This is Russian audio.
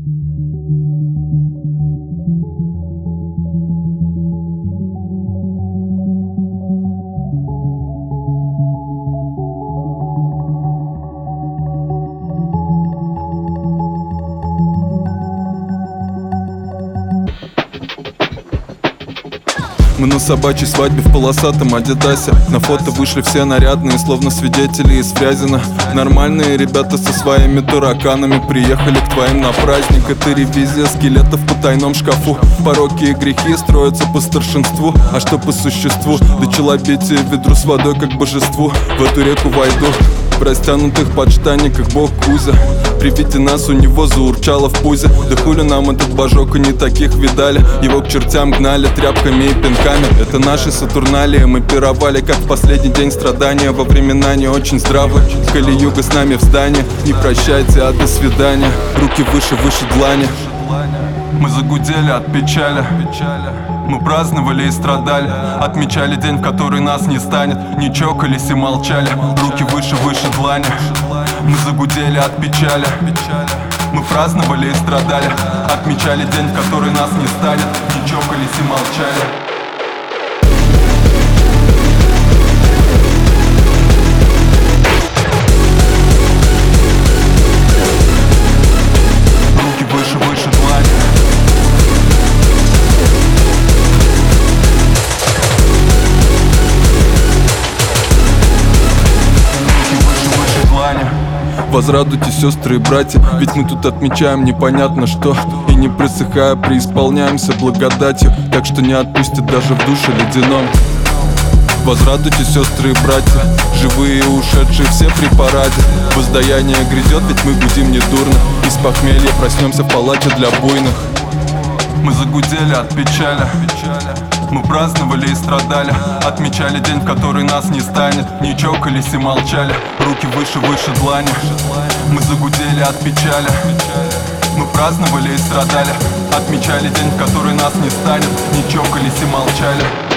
Мы на собачьей свадьбе в полосатом адидасе. На фото вышли все нарядные, словно свидетели из Фрязино. Нормальные ребята со своими тараканами приехали к твоим на праздник. Это ревизия скелетов по тайном шкафу. Пороки и грехи строятся по старшинству. А что по существу? Да челобитие ведру с водой как божеству. В эту реку войду в растянутых подштанниках бог Кузя. При виде нас у него заурчало в пузе. Да хули нам этот божок, и не таких видали. Его к чертям гнали тряпками и пинками. Это наши сатурналии, мы пировали как в последний день страдания. Во времена не очень здравы. Кали-юга с нами в здании. Не прощайте, а до свидания. Руки выше, выше длани. Мы загудели от печали. Мы праздновали и страдали. Отмечали день, в который нас не станет. Не чокались и молчали. Руки выше, выше длани. Мы загудели от печали. Мы праздновали и страдали. Отмечали день, в который нас не станет. Не чокались и молчали. Возрадуйтесь, сестры и братья, ведь мы тут отмечаем непонятно что. И не присыхая, преисполняемся благодатью, так что не отпустит даже в душе ледяном. Возрадуйтесь, сестры и братья, живые и ушедшие все при параде. Воздаяние грядет, ведь мы гудим недурно. Из похмелья проснемся в палате для буйных. Мы загудели от печали. Мы праздновали и страдали. Отмечали день, в который нас не станет. Не чокались и молчали. Руки выше, выше длани. Мы загудели от печали. Мы праздновали и страдали. Отмечали день, в который нас не станет. Не чокались и молчали.